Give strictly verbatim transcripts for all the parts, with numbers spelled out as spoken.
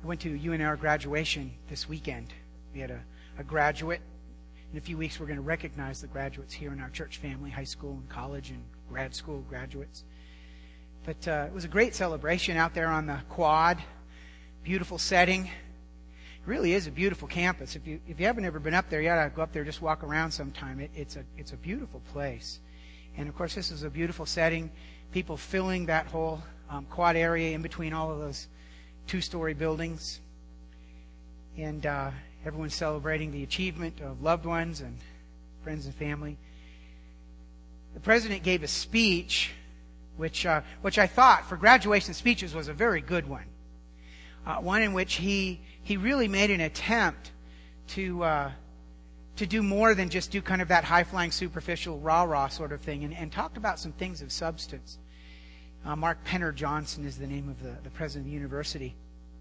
I went to U N R graduation this weekend. We had a, a graduate. In a few weeks, we're going to recognize the graduates here in our church family, high school and college and grad school graduates. But uh, it was a great celebration out there on the quad. Beautiful setting. It really is a beautiful campus. If you if you haven't ever been up there, you ought to go up there, just walk around sometime. It, it's a it's a beautiful place. And of course, this is a beautiful setting. People filling that whole um, quad area in between all of those two-story buildings. And uh, everyone's celebrating the achievement of loved ones and friends and family. The president gave a speech, which uh, which I thought for graduation speeches was a very good one. Uh, one in which he he really made an attempt to uh, to do more than just do kind of that high-flying, superficial, rah-rah sort of thing, and, and talked about some things of substance. Uh, Mark Penner Johnson is the name of the, the president of the university.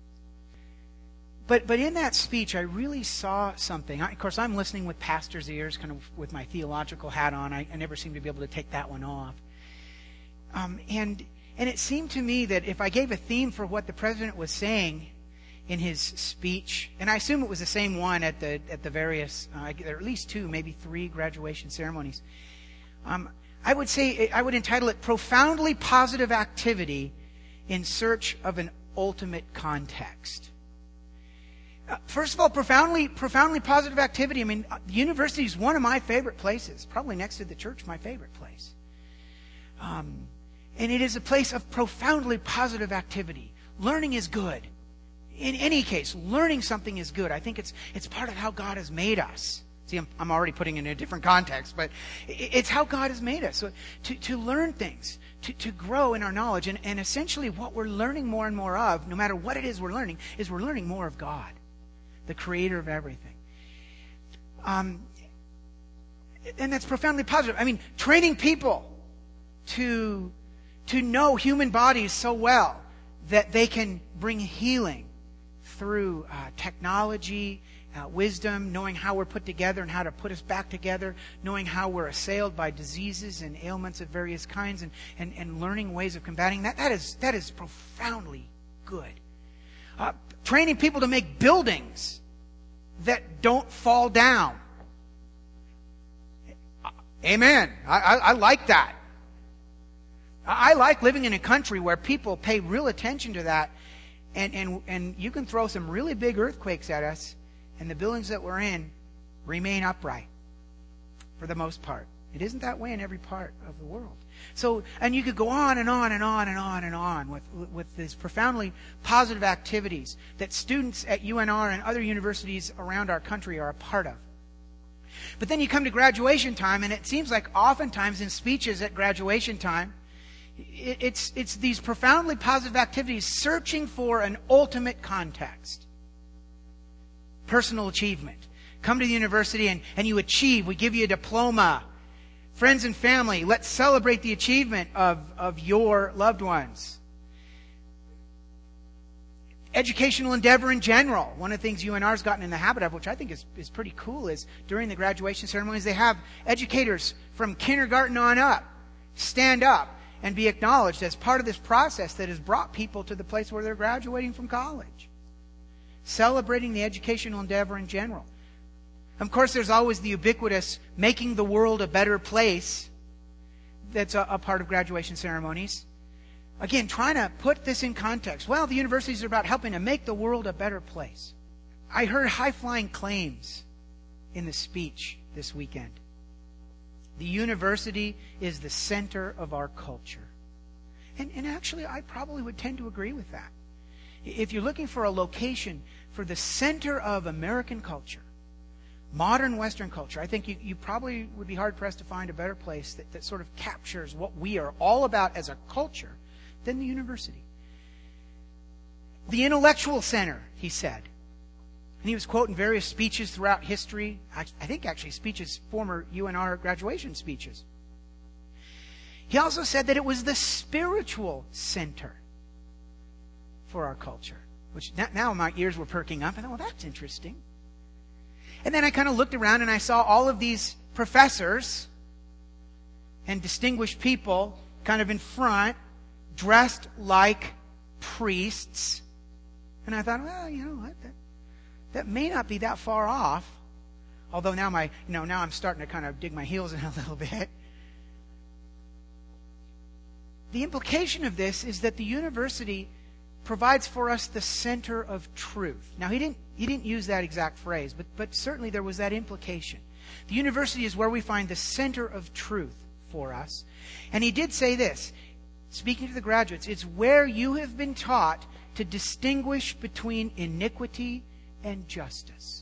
But but in that speech, I really saw something. I, of course, I'm listening with pastor's ears, kind of with my theological hat on. I, I never seem to be able to take that one off. Um, and and it seemed to me that if I gave a theme for what the president was saying in his speech, and I assume it was the same one at the at the various, uh, there are at least two, maybe three graduation ceremonies. Um, I would say I would entitle it "Profoundly Positive Activity in Search of an Ultimate Context." Uh, first of all, profoundly, profoundly positive activity. I mean, uh, the university is one of my favorite places. Probably next to the church, my favorite place. Um, and it is a place of profoundly positive activity. Learning is good. In any case, learning something is good. I think it's it's part of how God has made us. See, I'm, I'm already putting it in a different context, but it's how God has made us. So to, to learn things, to, to grow in our knowledge. And, and essentially what we're learning more and more of, no matter what it is we're learning, is we're learning more of God, the creator of everything. Um, and that's profoundly positive. I mean, training people to, to know human bodies so well that they can bring healing through uh, technology, uh, wisdom, knowing how we're put together and how to put us back together, knowing how we're assailed by diseases and ailments of various kinds, and, and, and learning ways of combating that. That is, that is profoundly good. Uh, training people to make buildings that don't fall down. Amen. I, I, I like that. I, I like living in a country where people pay real attention to that. And, and, and you can throw some really big earthquakes at us, and the buildings that we're in remain upright for the most part. It isn't that way in every part of the world. So, and you could go on and on and on and on and on with, with these profoundly positive activities that students at U N R and other universities around our country are a part of. But then you come to graduation time, and it seems like oftentimes in speeches at graduation time, it's, it's these profoundly positive activities searching for an ultimate context. Personal achievement. Come to the university and, and you achieve. We give you a diploma. Friends and family, let's celebrate the achievement of, of your loved ones. Educational endeavor in general. One of the things U N R's gotten in the habit of, which I think is, is pretty cool, is during the graduation ceremonies, they have educators from kindergarten on up stand up and be acknowledged as part of this process that has brought people to the place where they're graduating from college. Celebrating the educational endeavor in general. Of course, there's always the ubiquitous making the world a better place that's a, a part of graduation ceremonies. Again, trying to put this in context. Well, the universities are about helping to make the world a better place. I heard high-flying claims in the speech this weekend. The university is the center of our culture. And, and actually, I probably would tend to agree with that. If you're looking for a location for the center of American culture, modern Western culture, I think you, you probably would be hard-pressed to find a better place that, that sort of captures what we are all about as a culture than the university. The intellectual center, he said. And he was quoting various speeches throughout history. I think actually speeches, former U N R graduation speeches. He also said that it was the spiritual center for our culture. Which now my ears were perking up. And I thought, well, that's interesting. And then I kind of looked around and I saw all of these professors and distinguished people kind of in front, dressed like priests. And I thought, well, you know what? That, that may not be that far off. Although now my, you know, now I'm starting to kind of dig my heels in a little bit. The implication of this is that the university provides for us the center of truth. Now, he didn't he didn't use that exact phrase, but but certainly there was that implication. The university is where we find the center of truth for us. And he did say this, speaking to the graduates, it's where you have been taught to distinguish between iniquity and justice.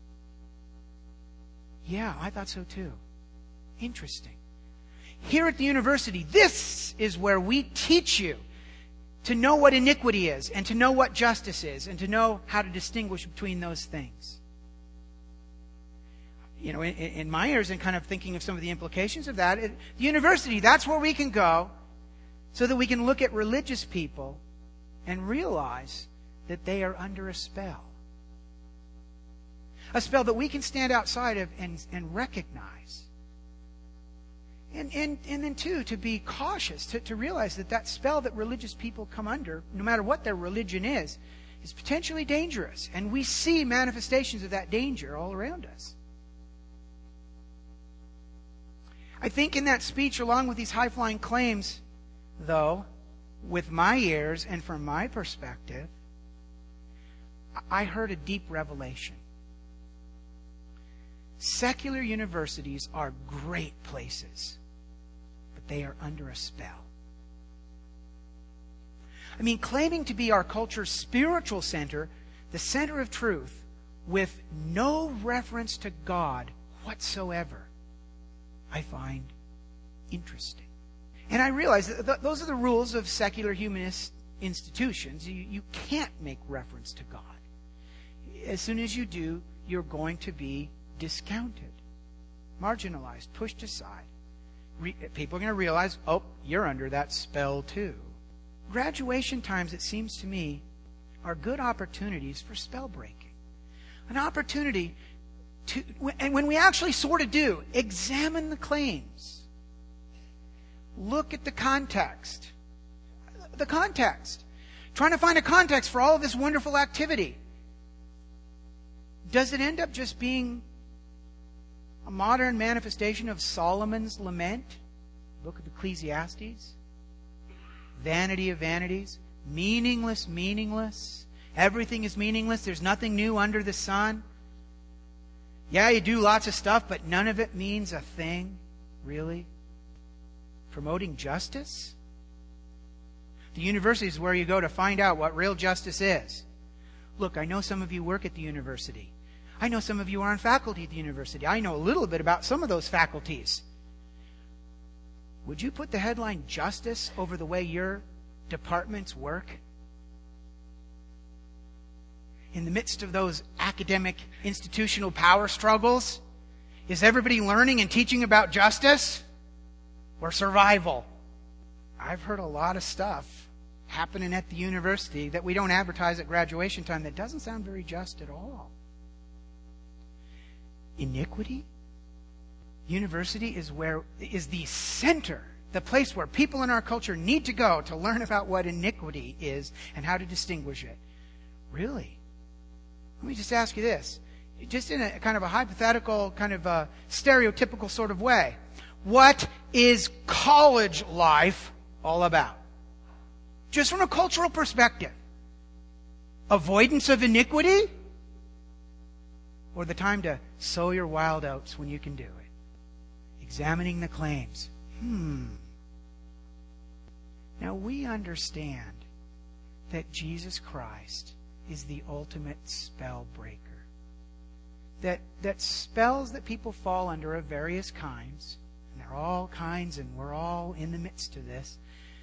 Yeah, I thought so too. Interesting. Here at the university, this is where we teach you to know what iniquity is, and to know what justice is, and to know how to distinguish between those things. You know, in, in my ears, and kind of thinking of some of the implications of that, it, the university, that's where we can go so that we can look at religious people and realize that they are under a spell. A spell that we can stand outside of and, and recognize. And, and, and then, too, to be cautious, to, to realize that that spell that religious people come under, no matter what their religion is, is potentially dangerous. And we see manifestations of that danger all around us. I think in that speech, along with these high-flying claims, though, with my ears and from my perspective, I heard a deep revelation. Secular universities are great places, but they are under a spell. I mean, claiming to be our culture's spiritual center, the center of truth, with no reference to God whatsoever, I find interesting. And I realize that th- those are the rules of secular humanist institutions. You, you can't make reference to God. As soon as you do, you're going to be discounted, marginalized, pushed aside. Re- people are going to realize, oh, you're under that spell too. Graduation times, it seems to me, are good opportunities for spell breaking. An opportunity to, and when we actually sort of do, examine the claims. Look at the context. The context. Trying to find a context for all of this wonderful activity. Does it end up just being a modern manifestation of Solomon's lament? Book of Ecclesiastes. Vanity of vanities. Meaningless, meaningless. Everything is meaningless. There's nothing new under the sun. Yeah, you do lots of stuff, but none of it means a thing, really. Promoting justice? The university is where you go to find out what real justice is. Look, I know some of you work at the university. I know some of you are on faculty at the university. I know a little bit about some of those faculties. Would you put the headline justice over the way your departments work? In the midst of those academic institutional power struggles, is everybody learning and teaching about justice or survival? I've heard a lot of stuff happening at the university that we don't advertise at graduation time that doesn't sound very just at all. Iniquity? University is where is the center, the place where people in our culture need to go to learn about what iniquity is and how to distinguish it. Really? Let me just ask you this, just in a kind of a hypothetical, kind of a stereotypical sort of way. What is college life all about? Just from a cultural perspective. Avoidance of iniquity? Or the time to sow your wild oats when you can do it? Examining the claims. Hmm. Now we understand that Jesus Christ is the ultimate spell breaker. That, that spells that people fall under of various kinds, and they're all kinds, and we're all in the midst of this.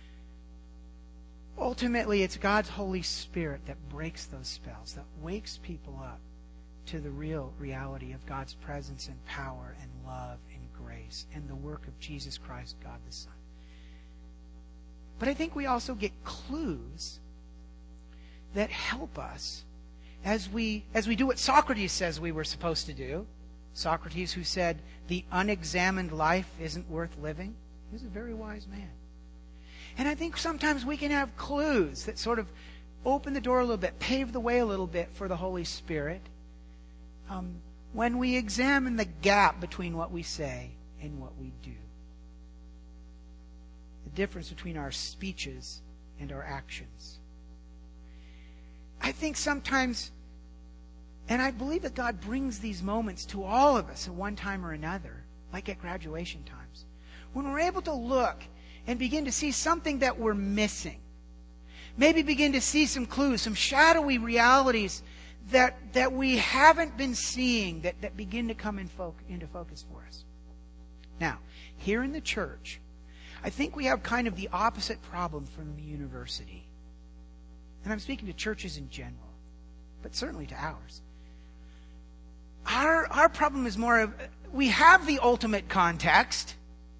Ultimately, it's God's Holy Spirit that breaks those spells, that wakes people up to the real reality of God's presence and power and love and grace and the work of Jesus Christ, God the Son. But I think we also get clues that help us as we as we do what Socrates says we were supposed to do. Socrates, who said, the unexamined life isn't worth living. He was a very wise man. And I think sometimes we can have clues that sort of open the door a little bit, pave the way a little bit for the Holy Spirit um, when we examine the gap between what we say and what we do. The difference between our speeches and our actions. I think sometimes, and I believe that God brings these moments to all of us at one time or another, like at graduation times, when we're able to look and begin to see something that we're missing. Maybe begin to see some clues, some shadowy realities that, that we haven't been seeing that, that begin to come in fo- into focus for us. Now, here in the church, I think we have kind of the opposite problem from the university. And I'm speaking to churches in general, but certainly to ours. Our, our problem is more of, we have the ultimate context,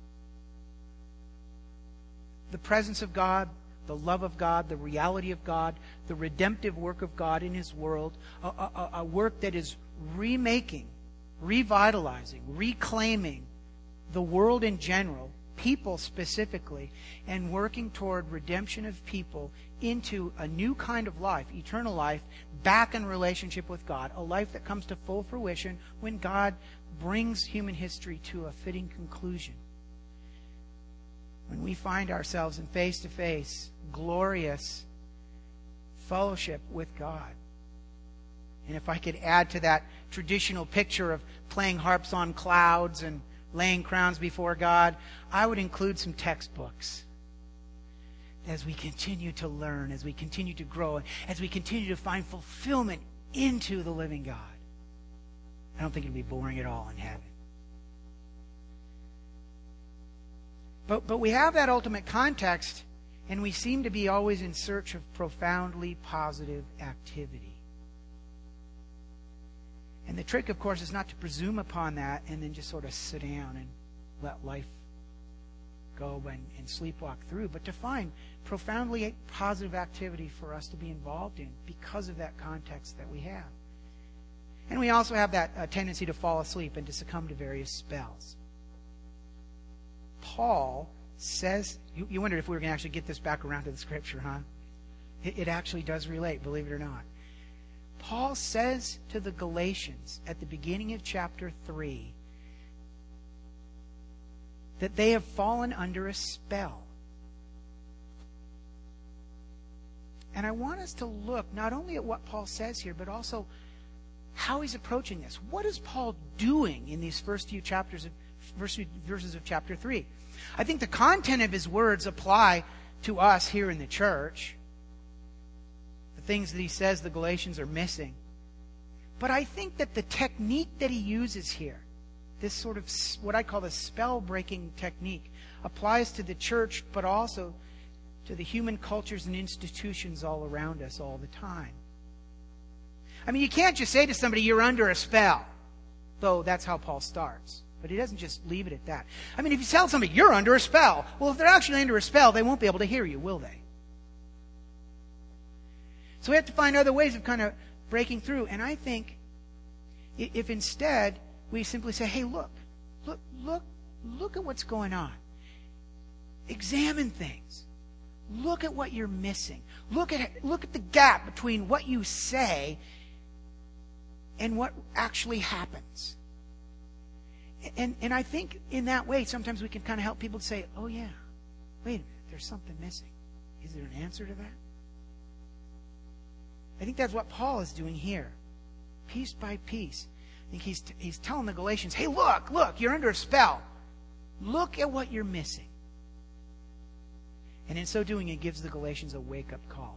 the presence of God, the love of God, the reality of God, the redemptive work of God in His world, a, a, a work that is remaking, revitalizing, reclaiming the world in general, people specifically, and working toward redemption of people into a new kind of life, eternal life, back in relationship with God, a life that comes to full fruition when God brings human history to a fitting conclusion. When we find ourselves in face-to-face, glorious fellowship with God. And if I could add to that traditional picture of playing harps on clouds and laying crowns before God, I would include some textbooks. As we continue to learn, as we continue to grow, as we continue to find fulfillment into the living God. I don't think it'll be boring at all in heaven. But, but we have that ultimate context, and we seem to be always in search of profoundly positive activity. And the trick, of course, is not to presume upon that and then just sort of sit down and let life go and, and sleepwalk through, but to find profoundly positive activity for us to be involved in because of that context that we have. And we also have that uh, tendency to fall asleep and to succumb to various spells. Paul says, you, you wondered if we were going to actually get this back around to the Scripture, huh? It, it actually does relate, believe it or not. Paul says to the Galatians at the beginning of chapter three that they have fallen under a spell. And I want us to look not only at what Paul says here, but also how he's approaching this. What is Paul doing in these first few chapters of first few verses of chapter three? I think the content of his words apply to us here in the church. The things that he says the Galatians are missing. But I think that the technique that he uses here, this sort of what I call the spell-breaking technique, applies to the church, but also to the human cultures and institutions all around us all the time. I mean, you can't just say to somebody, you're under a spell, though that's how Paul starts. But he doesn't just leave it at that. I mean, if you tell somebody, you're under a spell, well, if they're actually under a spell, they won't be able to hear you, will they? So we have to find other ways of kind of breaking through. And I think if instead we simply say, hey, look, look, look, look at what's going on. Examine things. Look at what you're missing. Look at, look at the gap between what you say and what actually happens. And, and I think in that way, sometimes we can kind of help people to say, oh yeah, wait a minute, there's something missing. Is there an answer to that? I think that's what Paul is doing here. Piece by piece. I think he's, he's telling the Galatians, hey, look, look, you're under a spell. Look at what you're missing. And in so doing, he gives the Galatians a wake-up call.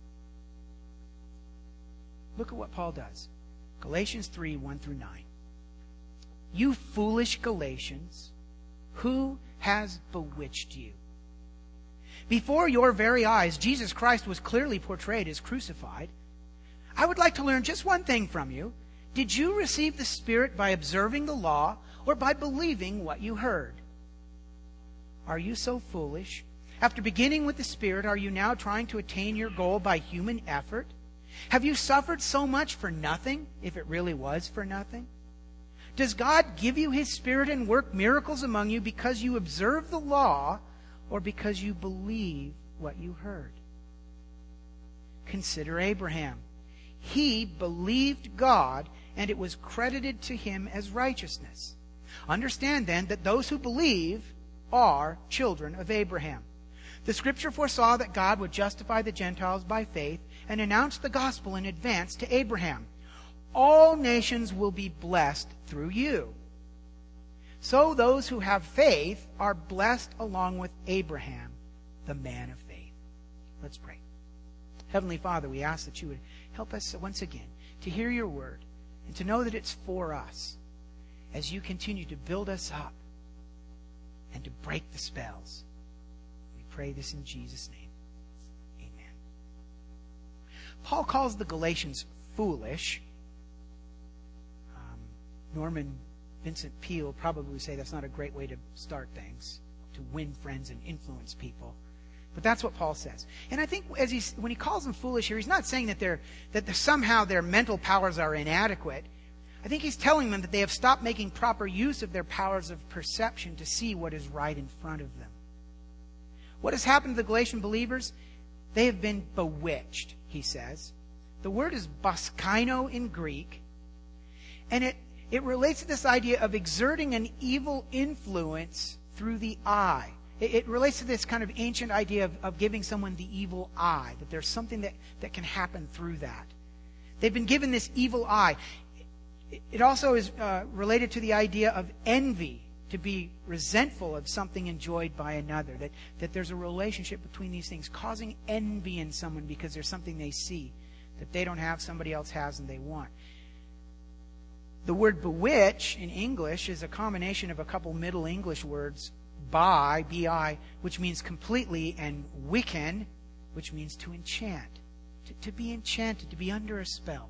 Look at what Paul does. Galatians three, one through nine. You foolish Galatians, who has bewitched you? Before your very eyes, Jesus Christ was clearly portrayed as crucified. I would like to learn just one thing from you. Did you receive the Spirit by observing the law or by believing what you heard? Are you so foolish? After beginning with the Spirit, are you now trying to attain your goal by human effort? Have you suffered so much for nothing, if it really was for nothing? Does God give you His Spirit and work miracles among you because you observe the law or because you believe what you heard? Consider Abraham. He believed God, and it was credited to him as righteousness. Understand then that those who believe are children of Abraham. The Scripture foresaw that God would justify the Gentiles by faith and announced the gospel in advance to Abraham. All nations will be blessed through you. So those who have faith are blessed along with Abraham, the man of faith. Let's pray. Heavenly Father, we ask that you would help us once again to hear your word and to know that it's for us as you continue to build us up and to break the spells. We pray this in Jesus' name. Amen. Paul calls the Galatians foolish. Um, Norman Vincent Peale probably would say that's not a great way to start things, to win friends and influence people. But that's what Paul says. And I think as he's, when he calls them foolish here, he's not saying that they're that they're, somehow their mental powers are inadequate. I think he's telling them that they have stopped making proper use of their powers of perception to see what is right in front of them. What has happened to the Galatian believers? They have been bewitched, he says. The word is baskaino in Greek, and it, it relates to this idea of exerting an evil influence through the eye. It, it relates to this kind of ancient idea of, of giving someone the evil eye, that there's something that, that can happen through that. They've been given this evil eye. It, it also is uh, related to the idea of envy, to be resentful of something enjoyed by another, that, that there's a relationship between these things, causing envy in someone because there's something they see that they don't have, somebody else has, and they want. The word bewitch in English is a combination of a couple Middle English words, bi, bi, which means completely, and wicken, which means to enchant, to, to be enchanted, to be under a spell.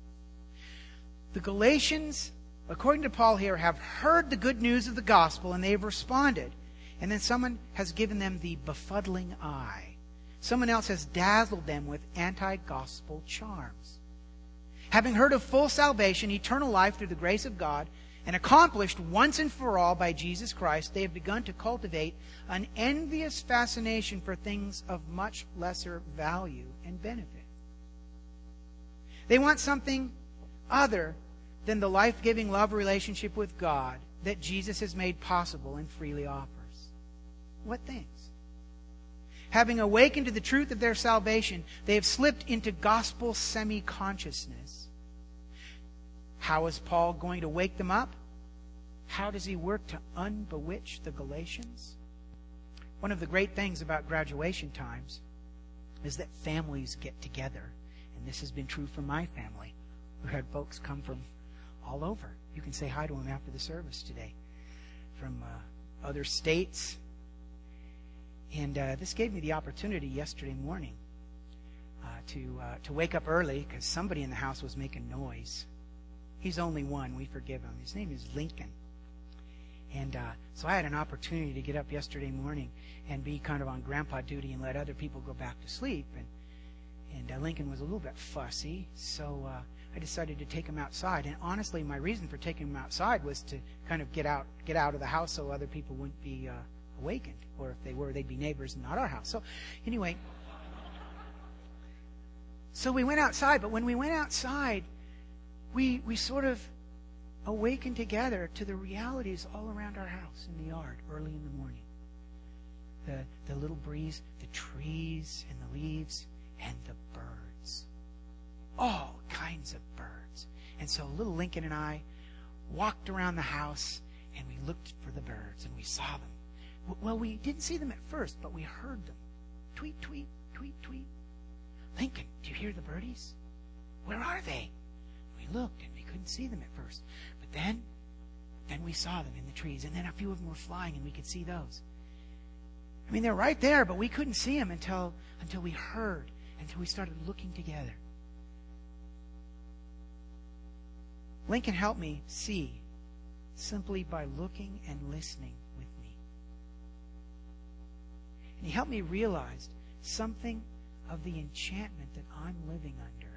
The Galatians, according to Paul here, have heard the good news of the gospel and they've responded. And then someone has given them the befuddling eye. Someone else has dazzled them with anti-gospel charms. Having heard of full salvation, eternal life through the grace of God, and accomplished once and for all by Jesus Christ, they have begun to cultivate an envious fascination for things of much lesser value and benefit. They want something other than the life-giving love relationship with God that Jesus has made possible and freely offers. What things? Having awakened to the truth of their salvation, they have slipped into gospel semi-consciousness. How is Paul going to wake them up? How does he work to unbewitch the Galatians? One of the great things about graduation times is that families get together. And this has been true for my family. We had folks come from all over. You can say hi to them after the service today. From uh, other states. And uh, this gave me the opportunity yesterday morning uh, to uh, to wake up early because somebody in the house was making noise. He's only one. We forgive him. His name is Lincoln. And uh, so I had an opportunity to get up yesterday morning and be kind of on grandpa duty and let other people go back to sleep. And and uh, Lincoln was a little bit fussy, so uh, I decided to take him outside. And honestly, my reason for taking him outside was to kind of get out get out of the house so other people wouldn't be uh, awakened. Or if they were, they'd be neighbors and not our house. So anyway, so we went outside. But when we went outside, we we sort of awakened together to the realities all around our house in the yard early in the morning. The the little breeze, the trees and the leaves, and the birds. All kinds of birds. And so little Lincoln and I walked around the house and we looked for the birds and we saw them. Well, we didn't see them at first, but we heard them. Tweet, tweet, tweet, tweet. Lincoln, do you hear the birdies? Where are they? We looked and we couldn't see them at first. But then, then we saw them in the trees. And then a few of them were flying and we could see those. I mean, they're right there, but we couldn't see them until, until we heard, until we started looking together. Lincoln helped me see simply by looking and listening with me. And he helped me realize something of the enchantment that I'm living under.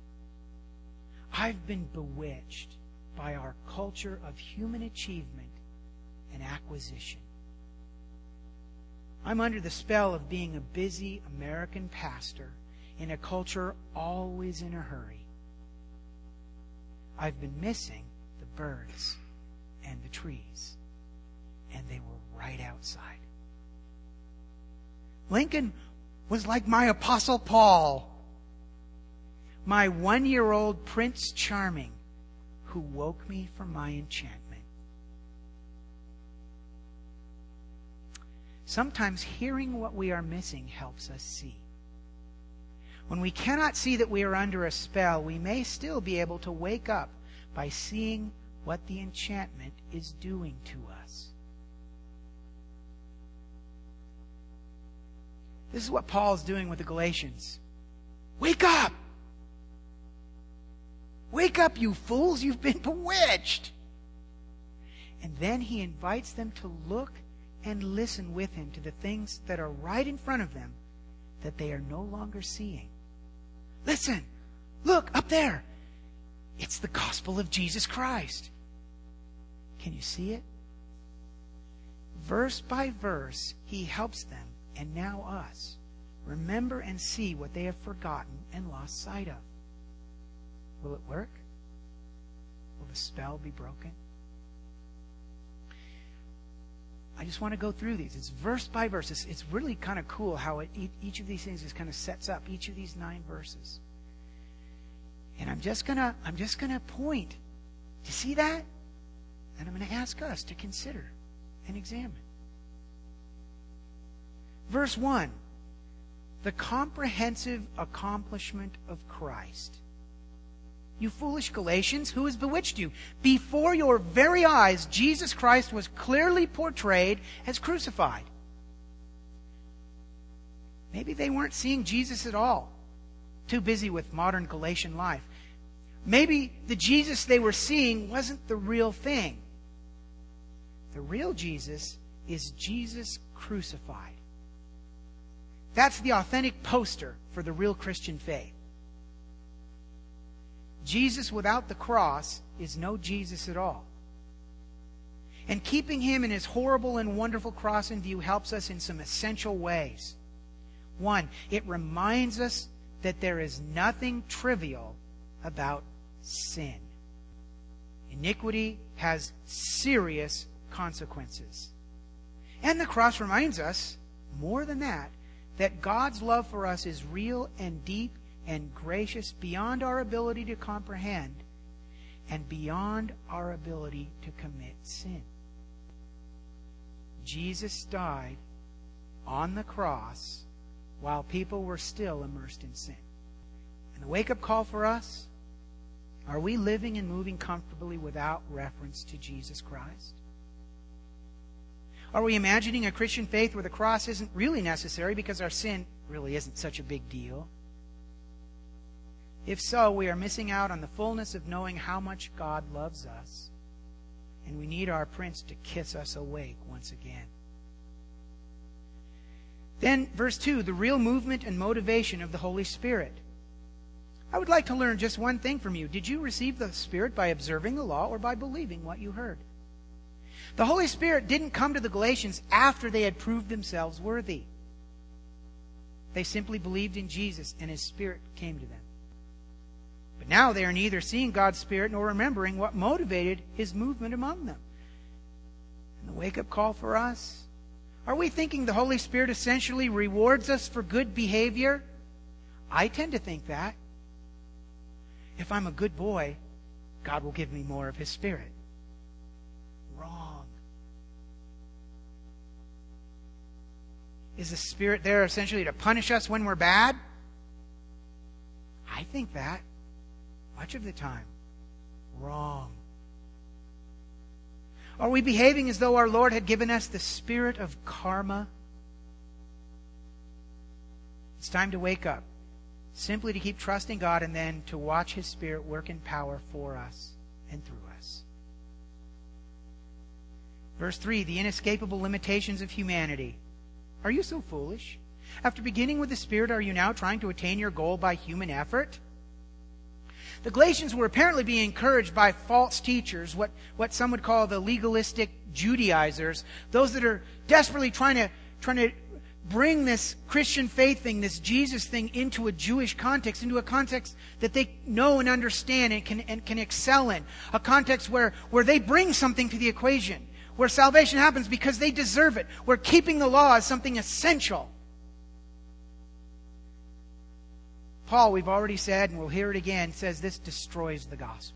I've been bewitched by our culture of human achievement and acquisition. I'm under the spell of being a busy American pastor in a culture always in a hurry. I've been missing the birds and the trees, and they were right outside. Lincoln was like my Apostle Paul, my one-year-old Prince Charming, who woke me from my enchantment. Sometimes hearing what we are missing helps us see. When we cannot see that we are under a spell, we may still be able to wake up by seeing what the enchantment is doing to us. This is what Paul is doing with the Galatians. Wake up! Wake up, you fools! You've been bewitched! And then he invites them to look and listen with him to the things that are right in front of them that they are no longer seeing. Listen! Look, up there! It's the gospel of Jesus Christ. Can you see it? Verse by verse, he helps them, and now us, remember and see what they have forgotten and lost sight of. Will it work? Will the spell be broken? I just want to go through these. It's verse by verse. It's, it's really kind of cool how it, each of these things is kind of sets up each of these nine verses. And I'm just gonna I'm just gonna point. Do you see that? And I'm going to ask us to consider and examine. Verse one, the comprehensive accomplishment of Christ. You foolish Galatians, who has bewitched you? Before your very eyes, Jesus Christ was clearly portrayed as crucified. Maybe they weren't seeing Jesus at all. Too busy with modern Galatian life. Maybe the Jesus they were seeing wasn't the real thing. The real Jesus is Jesus crucified. That's the authentic poster for the real Christian faith. Jesus without the cross is no Jesus at all. And keeping him in his horrible and wonderful cross in view helps us in some essential ways. One, it reminds us that there is nothing trivial about sin. Iniquity has serious consequences. And the cross reminds us, more than that, that God's love for us is real and deep and gracious beyond our ability to comprehend and beyond our ability to commit sin. Jesus died on the cross while people were still immersed in sin. And the wake-up call for us, are we living and moving comfortably without reference to Jesus Christ? Are we imagining a Christian faith where the cross isn't really necessary because our sin really isn't such a big deal? If so, we are missing out on the fullness of knowing how much God loves us, and we need our Prince to kiss us awake once again. Then, verse two, the real movement and motivation of the Holy Spirit. I would like to learn just one thing from you. Did you receive the Spirit by observing the law or by believing what you heard? The Holy Spirit didn't come to the Galatians after they had proved themselves worthy. They simply believed in Jesus, and His Spirit came to them. But now they are neither seeing God's Spirit nor remembering what motivated His movement among them. And the wake-up call for us? Are we thinking the Holy Spirit essentially rewards us for good behavior? I tend to think that. If I'm a good boy, God will give me more of His Spirit. Wrong. Is the Spirit there essentially to punish us when we're bad? I think that. Much of the time. Wrong. Are we behaving as though our Lord had given us the spirit of karma? It's time to wake up. Simply to keep trusting God and then to watch His Spirit work in power for us and through us. Verse three, the inescapable limitations of humanity. Are you so foolish? After beginning with the Spirit, are you now trying to attain your goal by human effort? The Galatians were apparently being encouraged by false teachers, what, what some would call the legalistic Judaizers, those that are desperately trying to, trying to bring this Christian faith thing, this Jesus thing, into a Jewish context, into a context that they know and understand and can, and can excel in. A context where, where they bring something to the equation, where salvation happens because they deserve it, where keeping the law is something essential. Paul, we've already said, and we'll hear it again, says this destroys the gospel.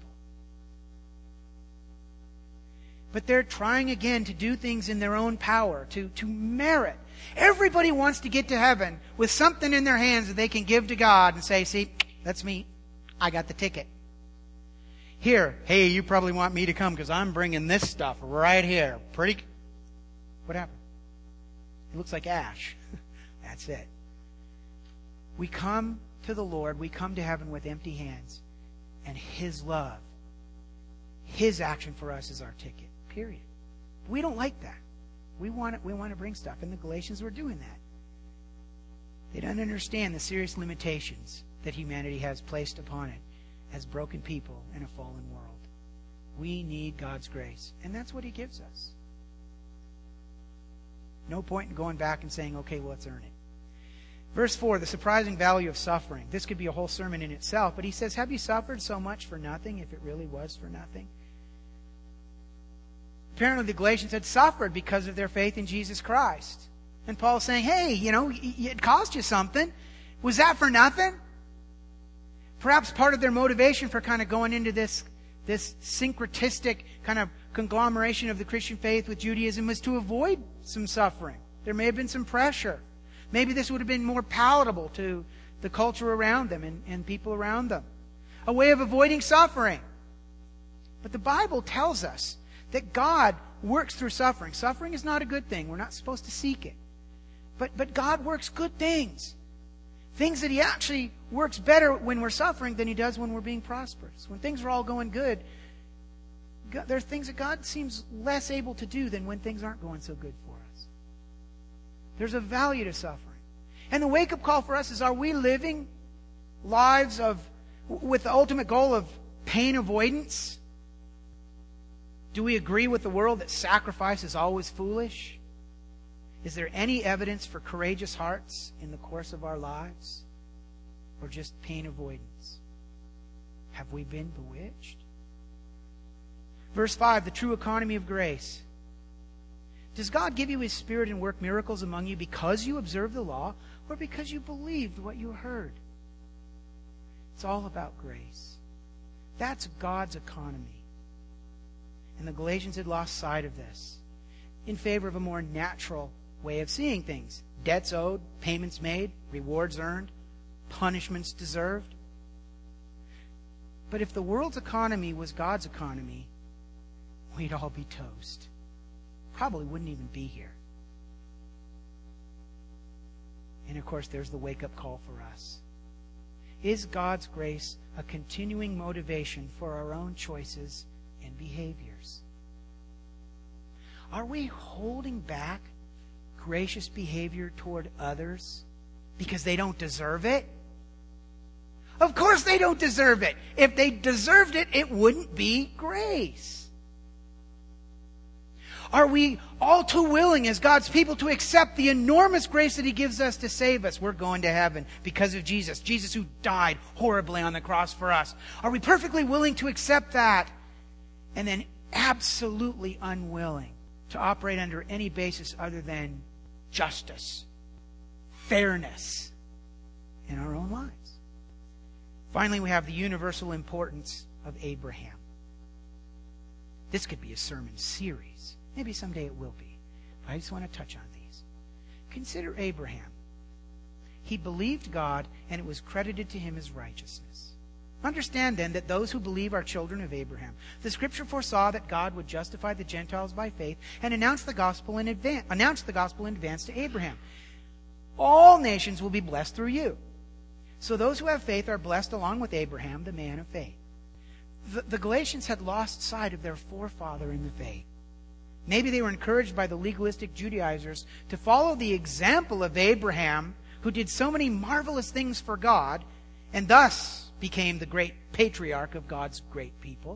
But they're trying again to do things in their own power, to, to merit. Everybody wants to get to heaven with something in their hands that they can give to God and say, see, that's me. I got the ticket. Here, hey, you probably want me to come because I'm bringing this stuff right here. Pretty. What happened? It looks like ash. That's it. We come to the Lord, we come to heaven with empty hands, and His love, His action for us is our ticket. Period. We don't like that. We want it, we want to bring stuff. And the Galatians were doing that. They don't understand the serious limitations that humanity has placed upon it as broken people in a fallen world. We need God's grace. And that's what He gives us. No point in going back and saying, okay, well, let's earn it. Verse four, the surprising value of suffering. This could be a whole sermon in itself, but he says, have you suffered so much for nothing if it really was for nothing? Apparently the Galatians had suffered because of their faith in Jesus Christ. And Paul's saying, hey, you know, it cost you something. Was that for nothing? Perhaps part of their motivation for kind of going into this, this syncretistic kind of conglomeration of the Christian faith with Judaism was to avoid some suffering. There may have been some pressure. Maybe this would have been more palatable to the culture around them and, and people around them. A way of avoiding suffering. But the Bible tells us that God works through suffering. Suffering is not a good thing. We're not supposed to seek it. But, but God works good things. Things that He actually works better when we're suffering than He does when we're being prosperous. When things are all going good, God, there are things that God seems less able to do than when things aren't going so good for us. There's a value to suffering. And the wake-up call for us is, are we living lives of with the ultimate goal of pain avoidance? Do we agree with the world that sacrifice is always foolish? Is there any evidence for courageous hearts in the course of our lives? Or just pain avoidance? Have we been bewitched? Verse five, the true economy of grace. Does God give you His Spirit and work miracles among you because you observe the law or because you believed what you heard? It's all about grace. That's God's economy. And the Galatians had lost sight of this in favor of a more natural way of seeing things. Debts owed, payments made, rewards earned, punishments deserved. But if the world's economy was God's economy, we'd all be toast. Probably wouldn't even be here. And of course, there's the wake-up call for us. Is God's grace a continuing motivation for our own choices and behaviors? Are we holding back gracious behavior toward others because they don't deserve it? Of course they don't deserve it. If they deserved it, it wouldn't be grace. Are we all too willing as God's people to accept the enormous grace that He gives us to save us? We're going to heaven because of Jesus. Jesus who died horribly on the cross for us. Are we perfectly willing to accept that and then absolutely unwilling to operate under any basis other than justice, fairness in our own lives? Finally, we have the universal importance of Abraham. This could be a sermon series. Maybe someday it will be. But I just want to touch on these. Consider Abraham. He believed God, and it was credited to him as righteousness. Understand then that those who believe are children of Abraham. The Scripture foresaw that God would justify the Gentiles by faith and announce the gospel in advance, announce the gospel in advance to Abraham. All nations will be blessed through you. So those who have faith are blessed along with Abraham, the man of faith. The, the Galatians had lost sight of their forefather in the faith. Maybe they were encouraged by the legalistic Judaizers to follow the example of Abraham, who did so many marvelous things for God, and thus became the great patriarch of God's great people.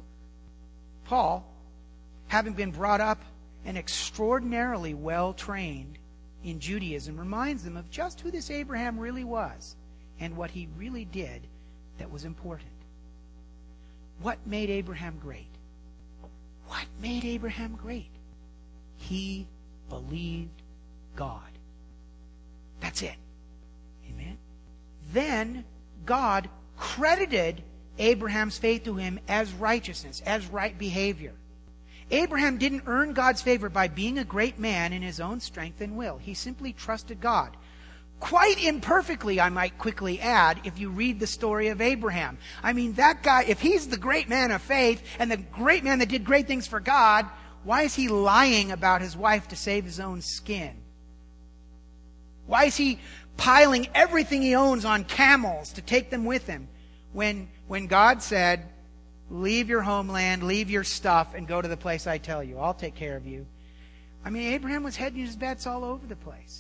Paul, having been brought up and extraordinarily well trained in Judaism reminds them of just who this Abraham really was and what he really did that was important. What made Abraham great? What made Abraham great? He believed God. That's it. Amen. Then God credited Abraham's faith to him as righteousness, as right behavior. Abraham didn't earn God's favor by being a great man in his own strength and will. He simply trusted God. Quite imperfectly, I might quickly add, if you read the story of Abraham. I mean, that guy, if he's the great man of faith and the great man that did great things for God, why is he lying about his wife to save his own skin? Why is he piling everything he owns on camels to take them with him when, when God said, leave your homeland, leave your stuff, and go to the place I tell you. I'll take care of you. I mean, Abraham was hedging his bets all over the place.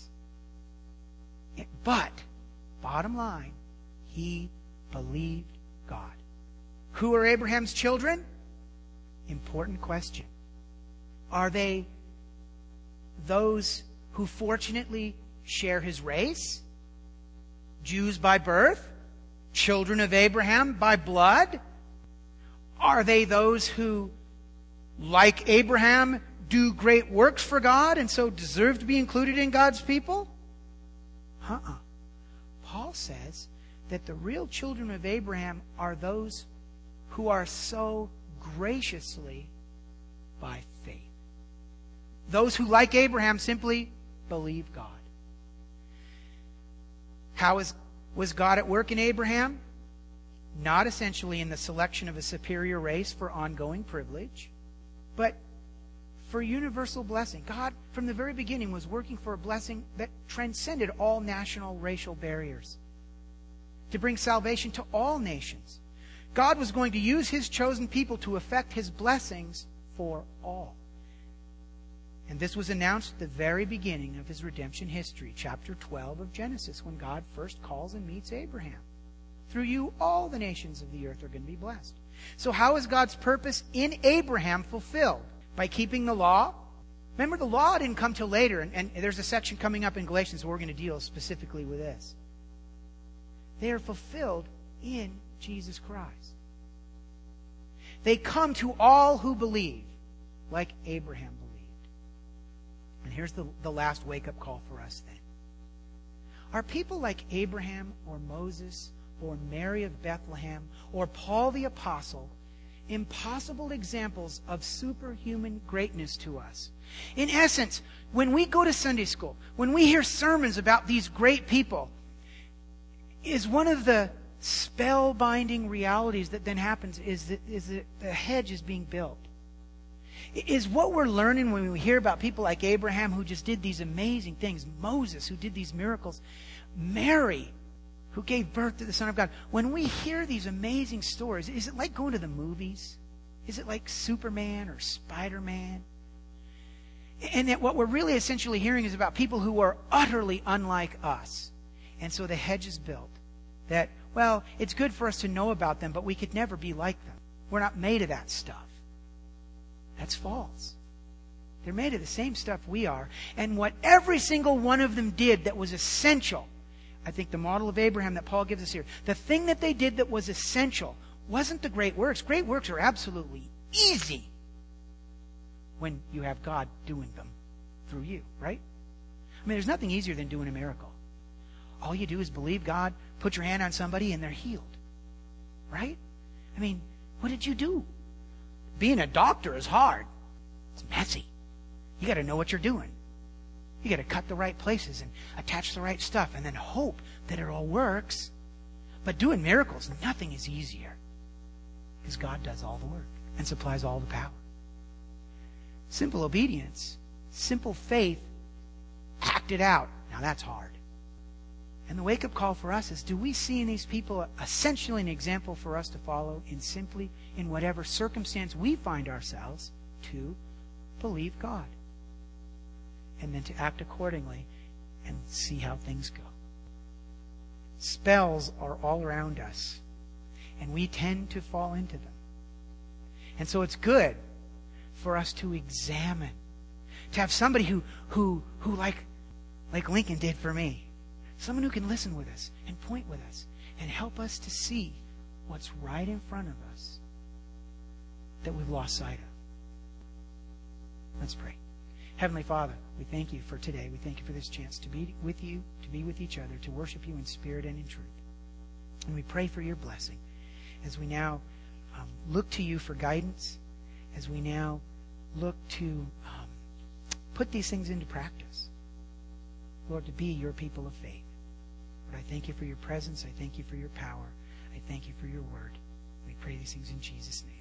But, bottom line, he believed God. Who are Abraham's children? Important question. Are they those who fortunately share his race? Jews by birth? Children of Abraham by blood? Are they those who, like Abraham, do great works for God and so deserve to be included in God's people? Uh-uh. Paul says that the real children of Abraham are those who are so graciously by faith. Those who, like Abraham, simply believe God. How is, was God at work in Abraham? Not essentially in the selection of a superior race for ongoing privilege, but for universal blessing. God, from the very beginning, was working for a blessing that transcended all national racial barriers, to bring salvation to all nations. God was going to use his chosen people to effect his blessings for all. And this was announced at the very beginning of his redemption history, chapter twelve of Genesis, when God first calls and meets Abraham. Through you, all the nations of the earth are going to be blessed. So how is God's purpose in Abraham fulfilled? By keeping the law? Remember, the law didn't come till later, and, and there's a section coming up in Galatians where we're going to deal specifically with this. They are fulfilled in Jesus Christ. They come to all who believe, like Abraham believed. And here's the, the last wake-up call for us then. Are people like Abraham or Moses or Mary of Bethlehem or Paul the Apostle impossible examples of superhuman greatness to us? In essence, when we go to Sunday school, when we hear sermons about these great people, is one of the spellbinding realities that then happens is that, is that the hedge is being built. Is what we're learning when we hear about people like Abraham who just did these amazing things, Moses who did these miracles, Mary who gave birth to the Son of God. When we hear these amazing stories, is it like going to the movies? Is it like Superman or Spider-Man? And that what we're really essentially hearing is about people who are utterly unlike us. And so the hedge is built. That, well, it's good for us to know about them, but we could never be like them. We're not made of that stuff. That's false. They're made of the same stuff we are. And what every single one of them did that was essential, I think the model of Abraham that Paul gives us here, the thing that they did that was essential wasn't the great works. Great works are absolutely easy when you have God doing them through you, right? I mean, there's nothing easier than doing a miracle. All you do is believe God, put your hand on somebody, and they're healed, right? I mean, what did you do? Being a doctor is hard. It's messy. You got to know what you're doing. You got to cut the right places and attach the right stuff and then hope that it all works. But doing miracles, nothing is easier. Because God does all the work and supplies all the power. Simple obedience, simple faith, acted out. Now that's hard. And the wake-up call for us is, do we see in these people essentially an example for us to follow in simply, in whatever circumstance we find ourselves, to believe God? And then to act accordingly and see how things go. Spells are all around us, and we tend to fall into them. And so it's good for us to examine, to have somebody who, who, who like, like Lincoln did for me. Someone who can listen with us and point with us and help us to see what's right in front of us that we've lost sight of. Let's pray. Heavenly Father, we thank you for today. We thank you for this chance to be with you, to be with each other, to worship you in spirit and in truth. And we pray for your blessing as we now um, look to you for guidance, as we now look to um, put these things into practice. Lord, to be your people of faith. Lord, I thank you for your presence. I thank you for your power. I thank you for your word. We pray these things in Jesus' name.